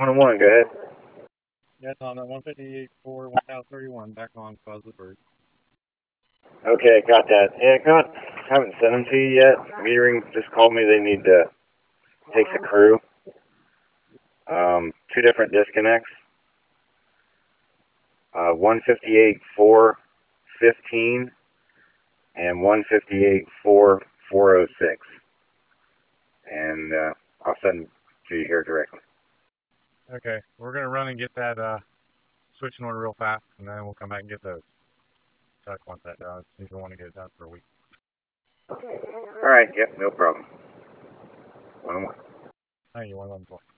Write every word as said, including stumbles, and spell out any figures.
one oh one, go ahead. Yeah, Tom, at one fifty-eight four, one thousand thirty-one, back on Cause the Bird. Okay, got that. Yeah, got. Haven't sent them to you yet. Metering just called me. They need to take the crew. Um, two different disconnects. Uh, one fifty-eight four fifteen and one fifty-eight four four oh six. And uh, I'll send them to you here directly. Okay, we're going to run and get that uh, switching order real fast, and then we'll come back and get those. Chuck wants that done. He's going to want to get it done for a week. All right, yep, no problem. one oh one. Thank you, one eleven four.